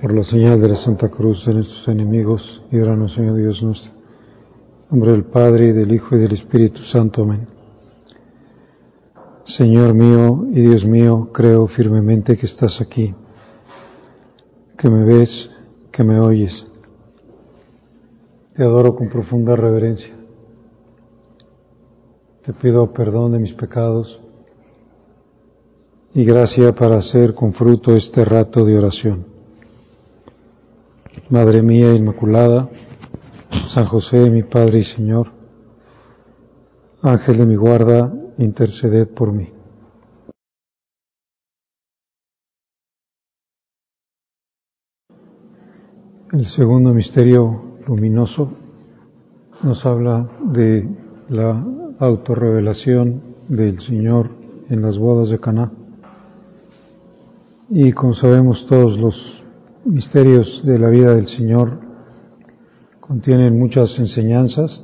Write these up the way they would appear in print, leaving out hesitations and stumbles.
Por la señal de la Santa Cruz de nuestros enemigos, líbranos, Señor Dios nuestro. En nombre del Padre, y del Hijo, y del Espíritu Santo. Amén. Señor mío y Dios mío, creo firmemente que estás aquí, que me ves, que me oyes. Te adoro con profunda reverencia. Te pido perdón de mis pecados y gracia para hacer con fruto este rato de oración. Madre mía Inmaculada, San José, mi Padre y Señor, Ángel de mi guarda, interceded por mí. El segundo misterio luminoso nos habla de la autorrevelación del Señor en las bodas de Caná. Y como sabemos, todos los misterios de la vida del Señor contienen muchas enseñanzas,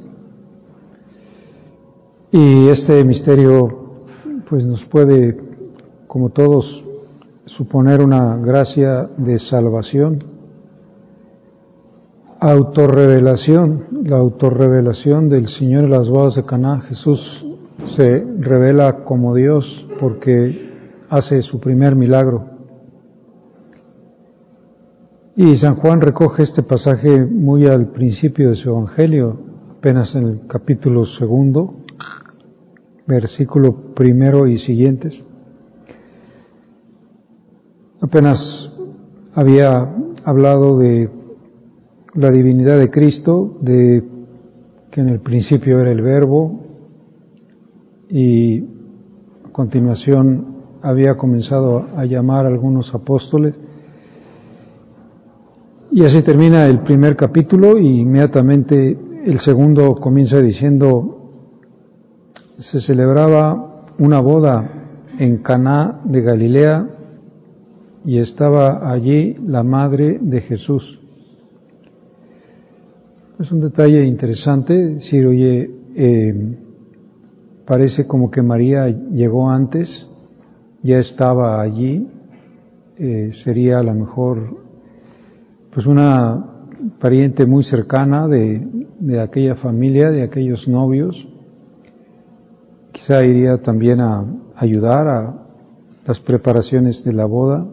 y este misterio pues nos puede, como todos, suponer una gracia de salvación. Autorrevelación, la autorrevelación del Señor en las bodas de Caná. Jesús se revela como Dios porque hace su primer milagro. Y San Juan recoge este pasaje muy al principio de su Evangelio, apenas en el capítulo 2, versículo 1 y siguientes. Apenas había hablado de la divinidad de Cristo, de que en el principio era el Verbo, y a continuación había comenzado a llamar a algunos apóstoles. Y así termina el primer capítulo, y inmediatamente el segundo comienza diciendo: se celebraba una boda en Caná de Galilea y estaba allí la madre de Jesús. Es un detalle interesante decir, oye, parece como que María llegó antes, ya estaba allí, sería a lo mejor pues una pariente muy cercana de aquella familia, de aquellos novios. Quizá iría también a ayudar a las preparaciones de la boda.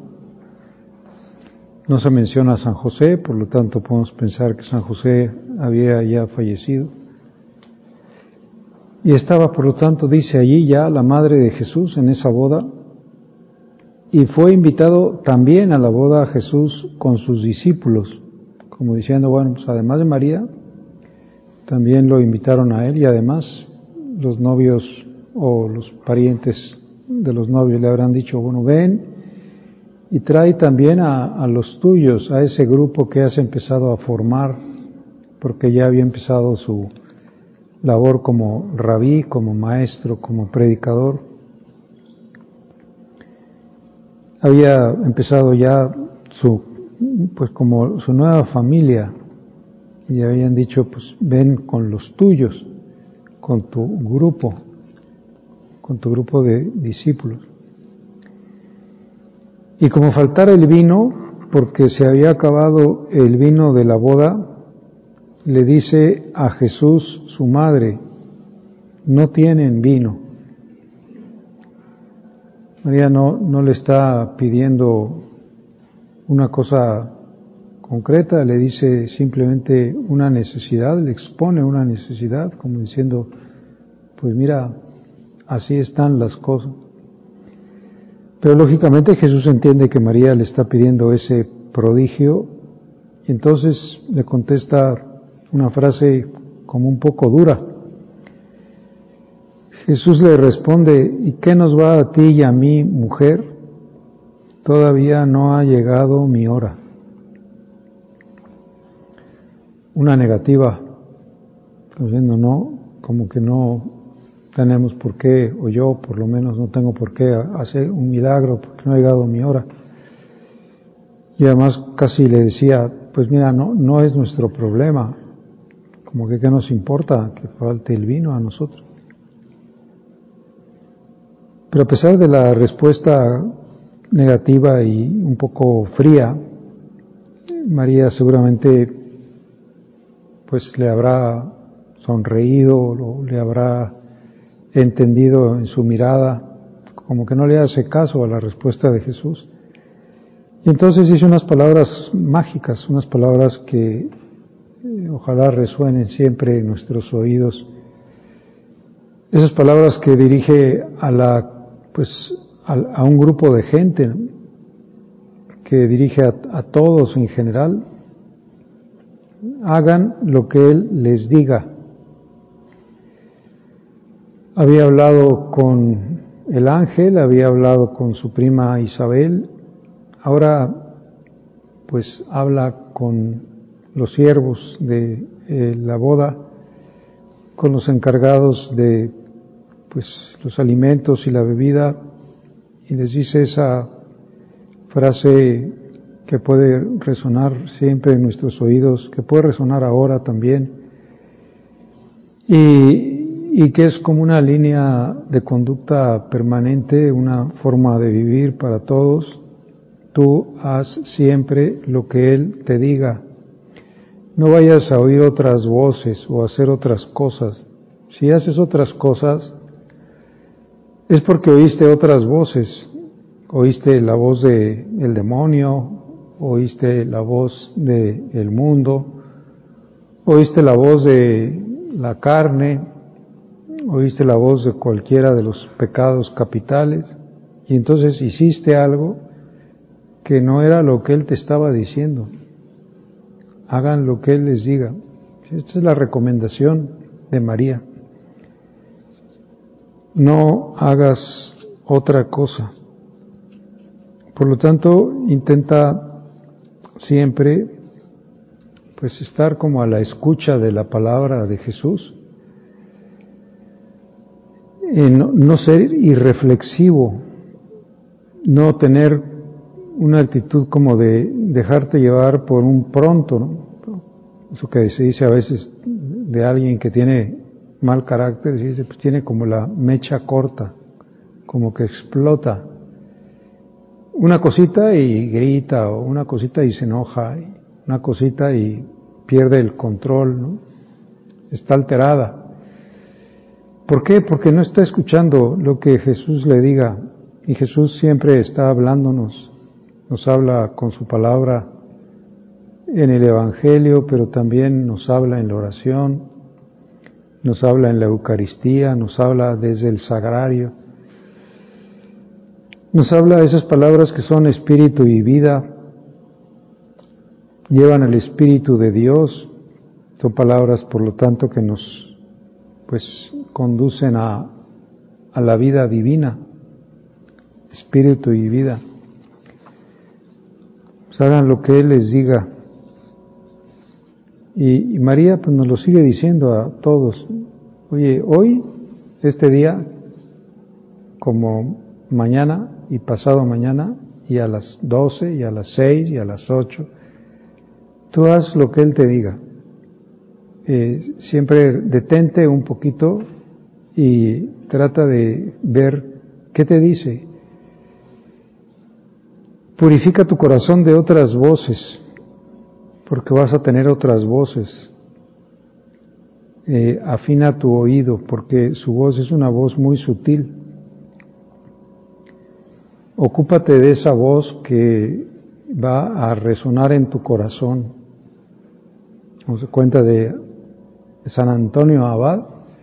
No se menciona a San José, por lo tanto podemos pensar que San José había ya fallecido. Y estaba, por lo tanto, dice allí ya la madre de Jesús en esa boda. Y fue invitado también a la boda Jesús con sus discípulos, como diciendo, bueno, pues además de María, también lo invitaron a él, y además los novios o los parientes de los novios le habrán dicho, bueno, ven y trae también a los tuyos, a ese grupo que has empezado a formar, porque ya había empezado su labor como rabí, como maestro, como predicador. Había empezado ya como su nueva familia, y habían dicho, pues ven con los tuyos, con tu grupo de discípulos. Y como faltara el vino, porque se había acabado el vino de la boda, le dice a Jesús su madre, no tienen vino. María no le está pidiendo una cosa concreta, le dice simplemente una necesidad, le expone una necesidad, como diciendo, pues mira, así están las cosas. Pero lógicamente Jesús entiende que María le está pidiendo ese prodigio, y entonces le contesta una frase como un poco dura. Jesús le responde, ¿y qué nos va a ti y a mí, mujer? Todavía no ha llegado mi hora. Una negativa, diciendo no, como que no tenemos por qué, o yo por lo menos no tengo por qué hacer un milagro porque no ha llegado mi hora. Y además casi le decía, pues mira, no es nuestro problema, como que qué nos importa que falte el vino a nosotros. Pero a pesar de la respuesta negativa y un poco fría, María seguramente pues le habrá sonreído, o le habrá entendido en su mirada, como que no le hace caso a la respuesta de Jesús. Y entonces dice unas palabras mágicas, unas palabras que ojalá resuenen siempre en nuestros oídos. Esas palabras que dirige a un grupo de gente, ¿no?, que dirige a todos en general: hagan lo que Él les diga. Había hablado con el ángel, había hablado con su prima Isabel, ahora pues habla con los siervos de la boda, con los encargados de pues los alimentos y la bebida, y les dice esa frase que puede resonar siempre en nuestros oídos, que puede resonar ahora también, y que es como una línea de conducta permanente, una forma de vivir para todos. Tú haz siempre lo que Él te diga. No vayas a oír otras voces o a hacer otras cosas. Si haces otras cosas, es porque oíste otras voces. Oíste la voz del demonio, oíste la voz del mundo, oíste la voz de la carne, oíste la voz de cualquiera de los pecados capitales, y entonces hiciste algo que no era lo que Él te estaba diciendo. Hagan lo que Él les diga. Esta es la recomendación de María. No hagas otra cosa. Por lo tanto, intenta siempre pues estar como a la escucha de la palabra de Jesús, no ser irreflexivo, no tener una actitud como de dejarte llevar por un pronto, ¿no? Eso que se dice a veces de alguien que tiene mal carácter, se dice, pues tiene como la mecha corta, como que explota. Una cosita y grita, o una cosita y se enoja, una cosita y pierde el control, ¿no? Está alterada. ¿Por qué? Porque no está escuchando lo que Jesús le diga, y Jesús siempre está hablándonos, nos habla con su palabra en el Evangelio, pero también nos habla en la oración, nos habla en la Eucaristía, nos habla desde el sagrario, nos habla de esas palabras que son espíritu y vida, llevan el Espíritu de Dios, son palabras por lo tanto que nos conducen a la vida divina, espíritu y vida. Pues hagan lo que Él les diga. Y María pues nos lo sigue diciendo a todos. Oye, hoy, este día, como mañana y pasado mañana, y a las 12, y a las 6, y a las 8, tú haz lo que Él te diga. Siempre detente un poquito y trata de ver qué te dice. Purifica tu corazón de otras voces, porque vas a tener otras voces. Afina tu oído, porque su voz es una voz muy sutil. Ocúpate de esa voz que va a resonar en tu corazón. Nos da cuenta de San Antonio Abad,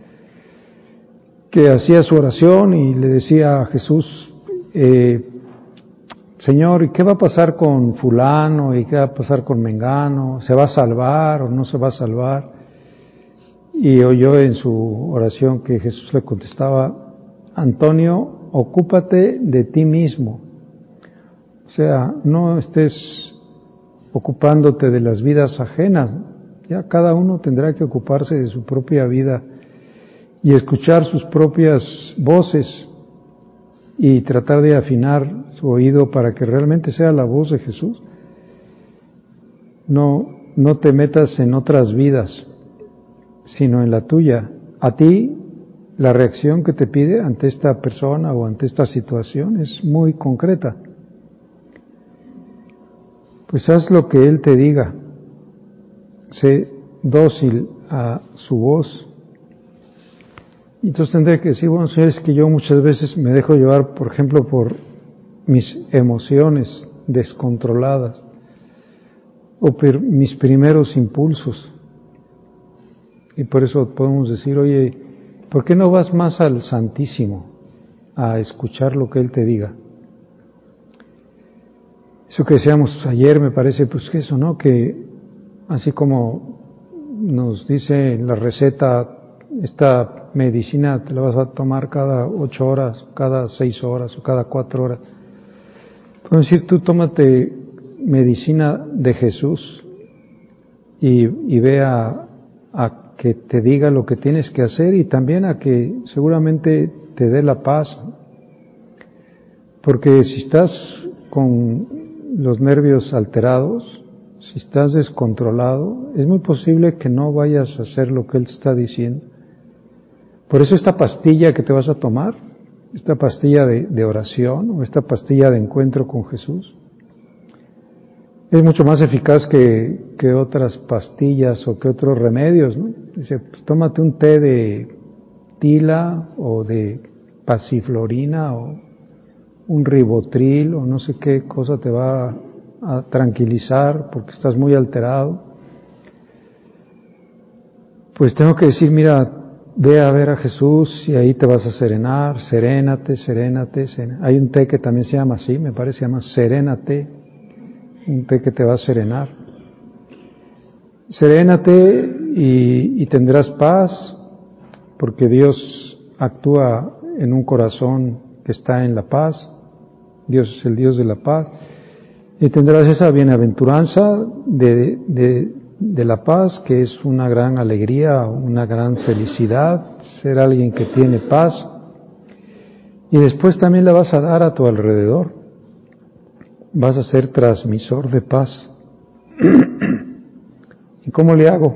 que hacía su oración y le decía a Jesús, Señor, ¿y qué va a pasar con fulano? ¿Y qué va a pasar con mengano? ¿Se va a salvar o no se va a salvar? Y oyó en su oración que Jesús le contestaba, Antonio, ocúpate de ti mismo. O sea, no estés ocupándote de las vidas ajenas. Ya cada uno tendrá que ocuparse de su propia vida y escuchar sus propias voces y tratar de afinar su oído para que realmente sea la voz de Jesús. No te metas en otras vidas, sino en la tuya. A ti, la reacción que te pide ante esta persona o ante esta situación es muy concreta. pues haz lo que Él te diga, sé dócil a su voz. Y entonces tendré que decir, bueno, Señor, es que yo muchas veces me dejo llevar, por ejemplo, por mis emociones descontroladas o por mis primeros impulsos. Y por eso podemos decir, oye, ¿por qué no vas más al Santísimo a escuchar lo que Él te diga? Eso que decíamos ayer me parece, pues que eso, ¿no? Que así como nos dice la receta, esta medicina te la vas a tomar cada 8 horas, cada 6 horas o cada 4 horas. Podemos decir, tú tómate medicina de Jesús y ve a que te diga lo que tienes que hacer y también a que seguramente te dé la paz. Porque si estás con los nervios alterados, si estás descontrolado, es muy posible que no vayas a hacer lo que Él te está diciendo. Por eso esta pastilla que te vas a tomar, esta pastilla de oración o esta pastilla de encuentro con Jesús, es mucho más eficaz que otras pastillas o que otros remedios, ¿no? Dice, pues tómate un té de tila o de pasiflorina o un ribotril o no sé qué cosa te va a tranquilizar porque estás muy alterado. Pues tengo que decir, mira, ve a ver a Jesús y ahí te vas a serenar, serénate. Hay un té que también se llama así, me parece, se llama serénate, un té que te va a serenar. Serénate y tendrás paz, porque Dios actúa en un corazón que está en la paz. Dios es el Dios de la paz. Y tendrás esa bienaventuranza de la paz, que es una gran alegría, una gran felicidad, ser alguien que tiene paz. Y después también la vas a dar a tu alrededor. Vas a ser transmisor de paz. ¿Y cómo le hago?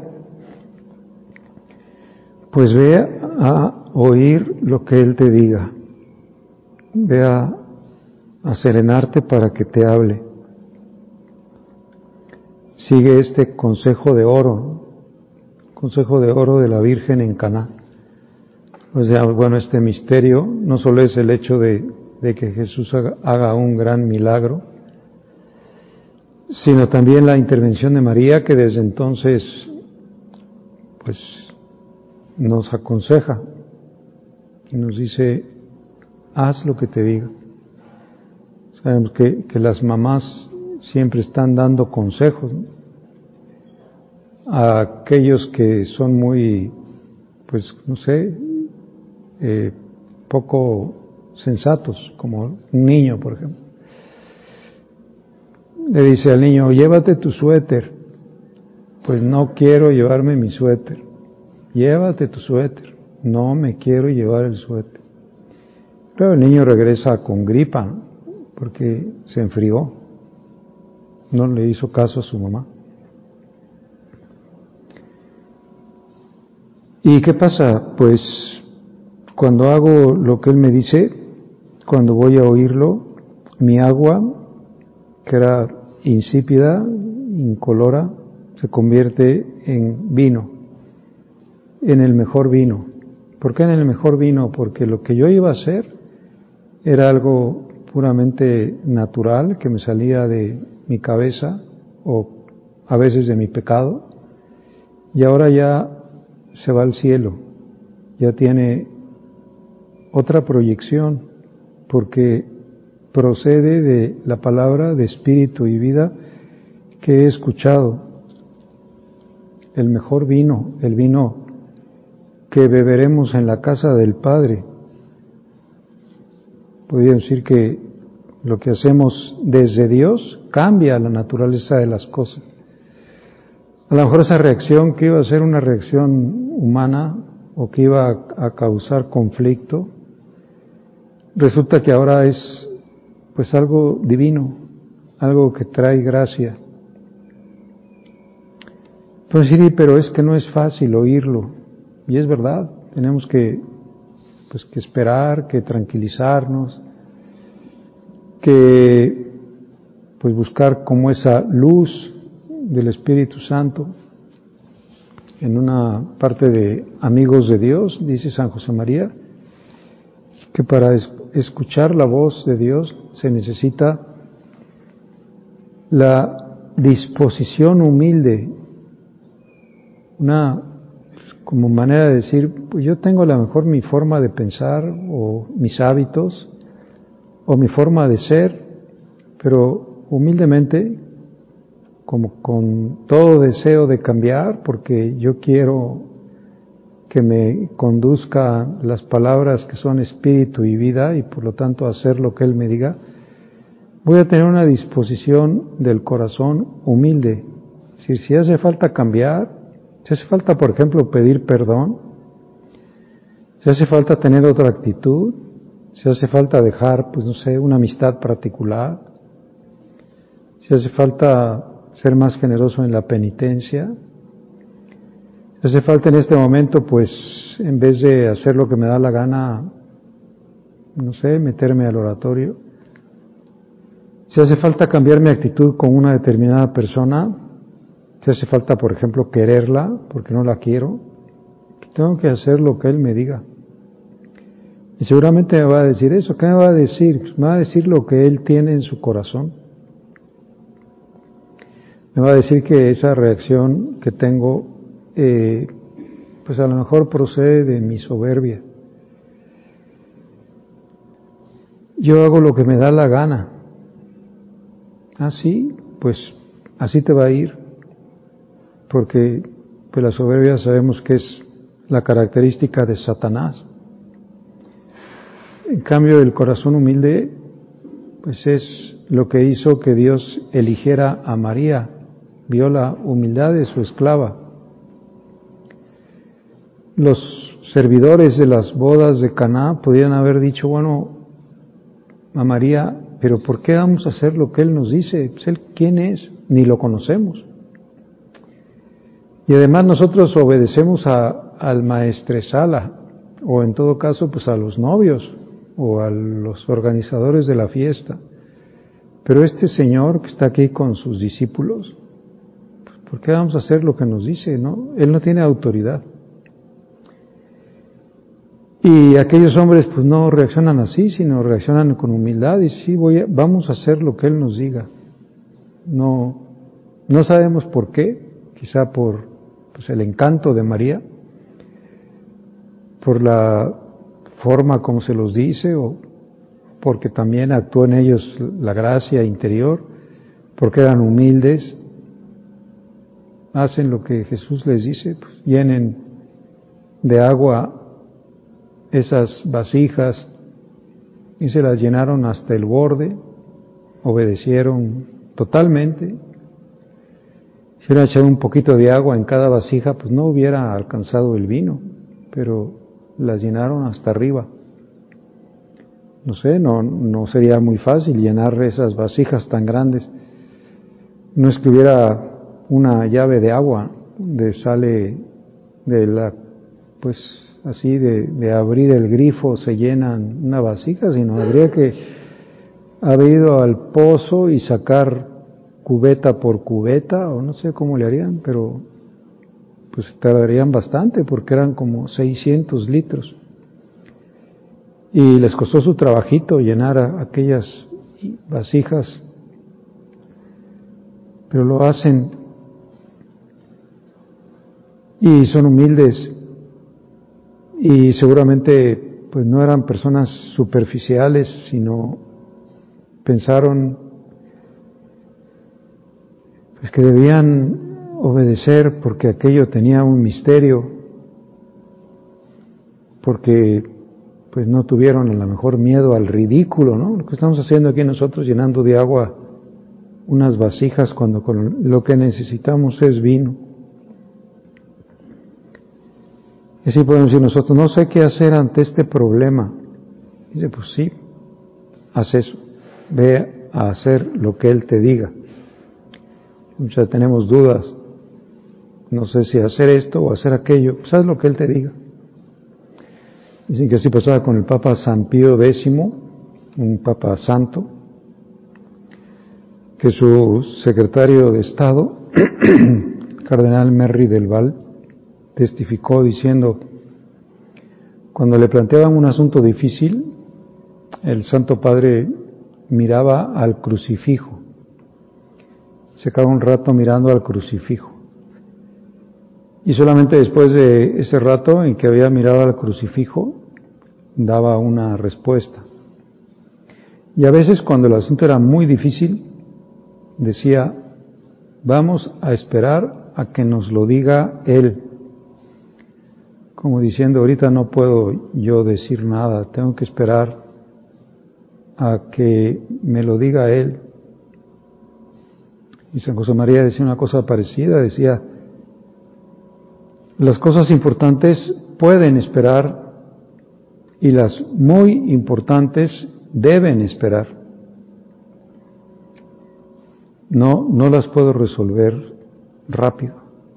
Pues ve a oír lo que Él te diga. Ve a serenarte para que te hable. Sigue este consejo de oro de la Virgen en Caná. O sea, bueno, este misterio no solo es el hecho de que Jesús haga un gran milagro, sino también la intervención de María, que desde entonces pues nos aconseja y nos dice, haz lo que te diga. Sabemos que las mamás siempre están dando consejos, ¿no? A aquellos que son muy, pues no sé, poco sensatos, como un niño, por ejemplo. Le dice al niño, llévate tu suéter. Pues no quiero llevarme mi suéter. Llévate tu suéter. No me quiero llevar el suéter. Pero el niño regresa con gripa, ¿no? Porque se enfrió. No le hizo caso a su mamá. ¿Y qué pasa? Pues cuando hago lo que él me dice, cuando voy a oírlo, mi agua, que era insípida, incolora, se convierte en vino, en el mejor vino. ¿Por qué en el mejor vino? Porque lo que yo iba a hacer era algo puramente natural, que me salía de mi cabeza o a veces de mi pecado, y ahora ya se va al cielo, ya tiene otra proyección, porque procede de la palabra de espíritu y vida que he escuchado. El mejor vino, el vino que beberemos en la casa del Padre. Podría decir que lo que hacemos desde Dios cambia la naturaleza de las cosas. A lo mejor esa reacción que iba a ser una reacción humana o que iba a causar conflicto, resulta que ahora es pues algo divino, algo que trae gracia. Entonces, sí, pero es que no es fácil oírlo, y es verdad, tenemos que esperar, que tranquilizarnos, que pues buscar como esa luz del Espíritu Santo. En una parte de Amigos de Dios, dice San José María, que para escuchar la voz de Dios se necesita la disposición humilde, una como manera de decir, pues yo tengo a lo mejor mi forma de pensar o mis hábitos o mi forma de ser, pero humildemente, como con todo deseo de cambiar, porque yo quiero que me conduzca las palabras que son espíritu y vida y por lo tanto hacer lo que Él me diga, voy a tener una disposición del corazón humilde. Es decir, si hace falta cambiar, si hace falta, por ejemplo, pedir perdón, si hace falta tener otra actitud, si hace falta dejar, pues no sé, una amistad particular, si hace falta ser más generoso en la penitencia, si hace falta en este momento, pues en vez de hacer lo que me da la gana, no sé, meterme al oratorio, si hace falta cambiar mi actitud con una determinada persona, si hace falta, por ejemplo, quererla porque no la quiero, tengo que hacer lo que Él me diga. Y seguramente me va a decir eso. ¿Qué me va a decir? Pues me va a decir lo que Él tiene en su corazón. Me va a decir que esa reacción que tengo, pues a lo mejor procede de mi soberbia. Yo hago lo que me da la gana. Ah, sí, pues así te va a ir. Porque pues la soberbia sabemos que es la característica de Satanás. En cambio, el corazón humilde, pues es lo que hizo que Dios eligiera a María, vio la humildad de su esclava. Los servidores de las bodas de Caná podían haber dicho, bueno, a María, pero ¿por qué vamos a hacer lo que Él nos dice? Pues Él, ¿quién es? Ni lo conocemos. Y además nosotros obedecemos al maestresala, o en todo caso, pues a los novios, o a los organizadores de la fiesta. Pero este Señor que está aquí con sus discípulos, pues ¿por qué vamos a hacer lo que nos dice? ¿No? Él no tiene autoridad. Y aquellos hombres pues no reaccionan así, sino reaccionan con humildad y sí, vamos a hacer lo que Él nos diga. No sabemos por qué, quizá por pues, el encanto de María, por la forma como se los dice, o porque también actuó en ellos la gracia interior, porque eran humildes, hacen lo que Jesús les dice, pues, llenen de agua esas vasijas y se las llenaron hasta el borde, obedecieron totalmente. Si hubiera echado un poquito de agua en cada vasija, pues no hubiera alcanzado el vino, pero las llenaron hasta arriba. No sé, no sería muy fácil llenar esas vasijas tan grandes. No es que hubiera una llave de agua de sale de la, pues así de abrir el grifo se llenan una vasija, sino habría que haber ido al pozo y sacar cubeta por cubeta, o no sé cómo le harían, pero pues tardarían bastante porque eran como 600 litros. Y les costó su trabajito llenar aquellas vasijas, pero lo hacen y son humildes y seguramente pues no eran personas superficiales, sino pensaron pues que debían obedecer porque aquello tenía un misterio, porque pues no tuvieron a lo mejor miedo al ridículo, ¿no? Lo que estamos haciendo aquí nosotros llenando de agua unas vasijas cuando con lo que necesitamos es vino. Y así podemos decir nosotros, no sé qué hacer ante este problema. Dice, pues sí, haz eso, ve a hacer lo que Él te diga. Muchas tenemos dudas, no sé si hacer esto o hacer aquello, pues haz lo que Él te diga. Dicen que así pasaba con el Papa San Pío X, un Papa santo, que su secretario de Estado, cardenal Merry del Val, testificó diciendo, cuando le planteaban un asunto difícil, el Santo Padre miraba al crucifijo, se quedaba un rato mirando al crucifijo, y solamente después de ese rato en que había mirado al crucifijo, daba una respuesta. Y a veces cuando el asunto era muy difícil, decía, vamos a esperar a que nos lo diga Él. Como diciendo, ahorita no puedo yo decir nada, tengo que esperar a que me lo diga Él. Y San José María decía una cosa parecida, decía, las cosas importantes pueden esperar y las muy importantes deben esperar. No las puedo resolver rápido.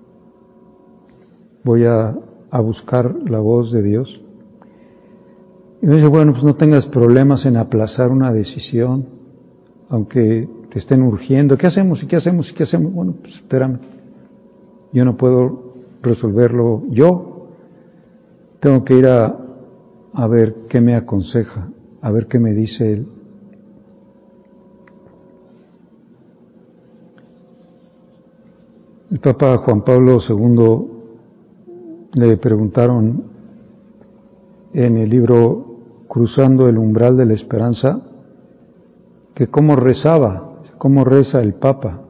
Voy a buscar la voz de Dios. Y me dice, bueno, pues no tengas problemas en aplazar una decisión, aunque te estén urgiendo. ¿Qué hacemos? ¿Y qué hacemos? ¿Y qué hacemos? Bueno, pues espérame. Yo no puedo resolverlo yo. Tengo que ir a ver qué me aconseja, a ver qué me dice Él. El Papa Juan Pablo II le preguntaron en el libro Cruzando el umbral de la esperanza que cómo rezaba, cómo reza el Papa.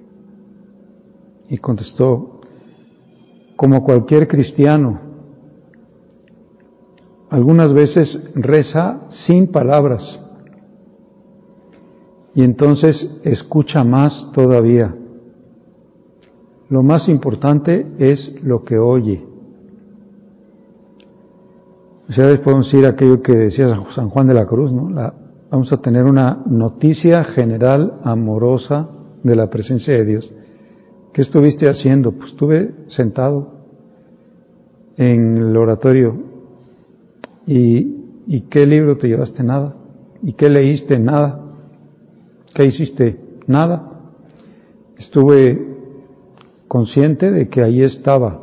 Y contestó, como cualquier cristiano, algunas veces reza sin palabras y entonces escucha más todavía. Lo más importante es lo que oye. O sea, podemos decir aquello que decía San Juan de la Cruz, ¿no? Vamos a tener una noticia general amorosa de la presencia de Dios. ¿Qué estuviste haciendo? Pues estuve sentado en el oratorio. ¿Y qué libro te llevaste? Nada. ¿Y qué leíste? Nada. ¿Qué hiciste? Nada. Estuve consciente de que ahí estaba.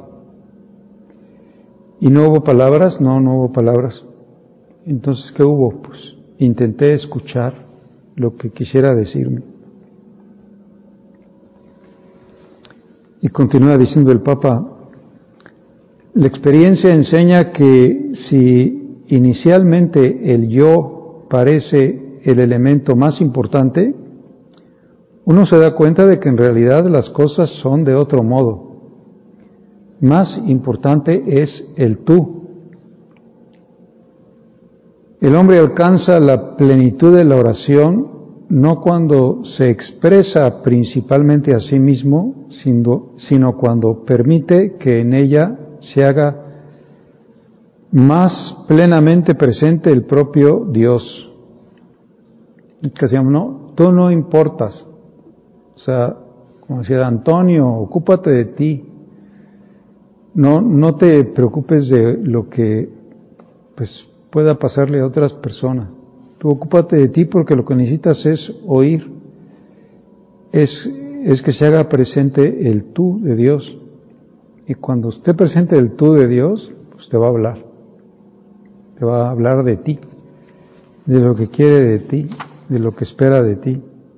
¿Y no hubo palabras? No hubo palabras. Entonces, ¿qué hubo? Pues intenté escuchar lo que quisiera decirme. Y continúa diciendo el Papa, la experiencia enseña que si inicialmente el yo parece el elemento más importante, uno se da cuenta de que en realidad las cosas son de otro modo. Más importante es el tú. El hombre alcanza la plenitud de la oración no cuando se expresa principalmente a sí mismo, sino cuando permite que en ella se haga más plenamente presente el propio Dios. Que decíamos, no, tú no importas. O sea, como decía Antonio, ocúpate de ti. No te preocupes de lo que pues pueda pasarle a otras personas. Tú ocúpate de ti porque lo que necesitas es oír. Es que se haga presente el tú de Dios. Y cuando esté presente el tú de Dios, pues te va a hablar. Te va a hablar de ti, de lo que quiere de ti, de lo que espera de ti.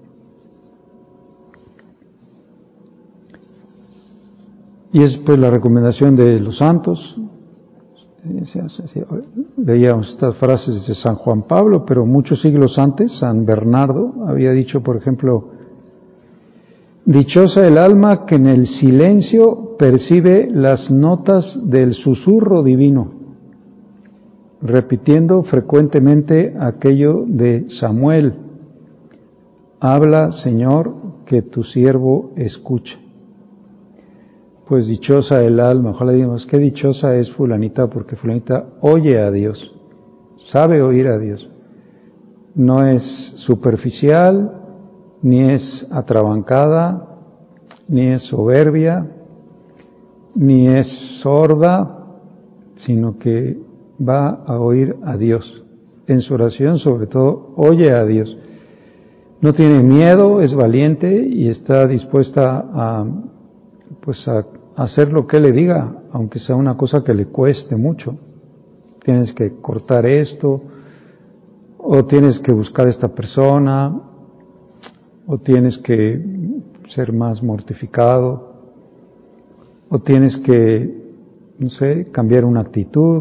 Y es pues la recomendación de los santos. Leíamos estas frases de San Juan Pablo, pero muchos siglos antes, San Bernardo había dicho, por ejemplo, dichosa el alma que en el silencio percibe las notas del susurro divino, repitiendo frecuentemente aquello de Samuel, habla, Señor, que tu siervo escucha. Pues dichosa el alma, ojalá digamos, qué dichosa es fulanita, porque fulanita oye a Dios, sabe oír a Dios. No es superficial, ni es atrabancada, ni es soberbia, ni es sorda, sino que va a oír a Dios. En su oración, sobre todo, oye a Dios. no tiene miedo, es valiente y está dispuesta a hacer lo que Él le diga, aunque sea una cosa que le cueste mucho. Tienes que cortar esto, o tienes que buscar a esta persona, o tienes que ser más mortificado, o tienes que, no sé, cambiar una actitud.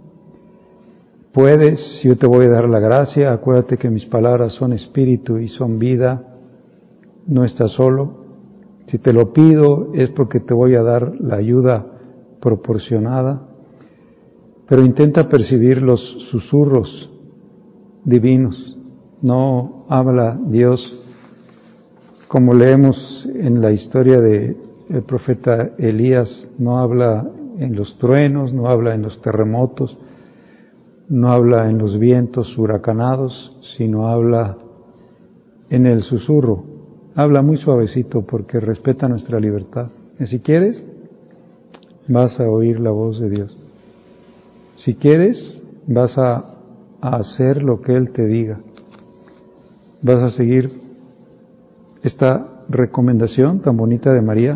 Puedes, yo te voy a dar la gracia, acuérdate que mis palabras son espíritu y son vida, no estás solo. Si te lo pido es porque te voy a dar la ayuda proporcionada, pero intenta percibir los susurros divinos. No habla Dios como leemos en la historia del profeta Elías, no habla en los truenos, no habla en los terremotos, no habla en los vientos huracanados, sino habla en el susurro. Habla muy suavecito porque respeta nuestra libertad. Y si quieres, vas a oír la voz de Dios. Si quieres, vas a hacer lo que Él te diga. Vas a seguir esta recomendación tan bonita de María.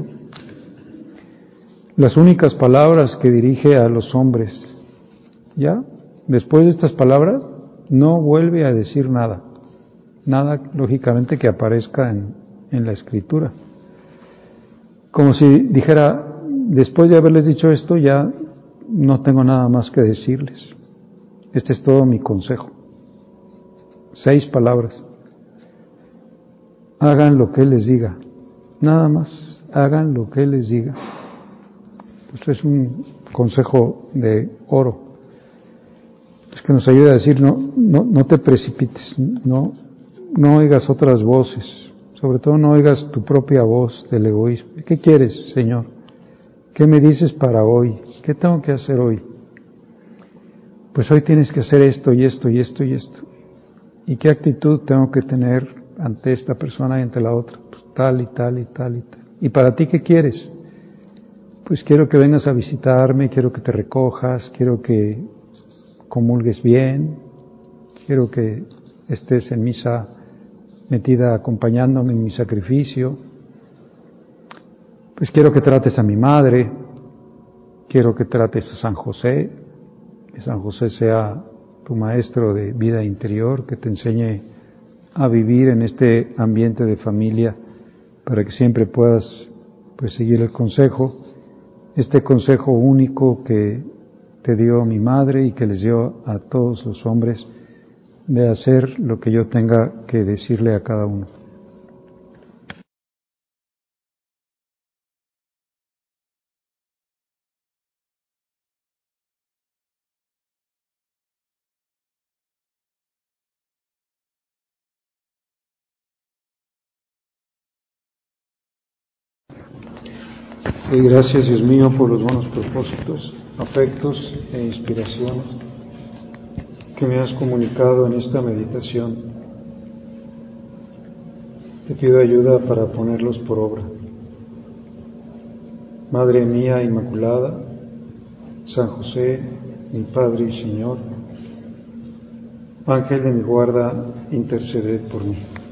Las únicas palabras que dirige a los hombres. ¿Ya? Después de estas palabras, no vuelve a decir nada. Nada, lógicamente, que aparezca en la Escritura. Como si dijera, después de haberles dicho esto, ya no tengo nada más que decirles. Este es todo mi consejo. 6 palabras. Hagan lo que Él les diga. Nada más, hagan lo que Él les diga. Esto es un consejo de oro. Es que nos ayuda a decir, no te precipites, no oigas otras voces, sobre todo no oigas tu propia voz del egoísmo. ¿Qué quieres, Señor? ¿Qué me dices para hoy? ¿Qué tengo que hacer hoy? Pues hoy tienes que hacer esto y esto y esto y esto. ¿Y qué actitud tengo que tener ante esta persona y ante la otra? Pues tal y tal y tal y tal. ¿Y para ti qué quieres? Pues quiero que vengas a visitarme, quiero que te recojas, quiero que comulgues bien, quiero que estés en misa metida acompañándome en mi sacrificio, pues quiero que trates a mi madre, quiero que trates a San José, que San José sea tu maestro de vida interior, que te enseñe a vivir en este ambiente de familia para que siempre puedas pues seguir el consejo, este consejo único que te dio mi madre y que les dio a todos los hombres, de hacer lo que yo tenga que decirle a cada uno. Y gracias, Dios mío, por los buenos propósitos, afectos e inspiraciones que me has comunicado en esta meditación. Te pido ayuda para ponerlos por obra. Madre mía Inmaculada, San José, mi Padre y Señor, Ángel de mi guarda, interceded por mí.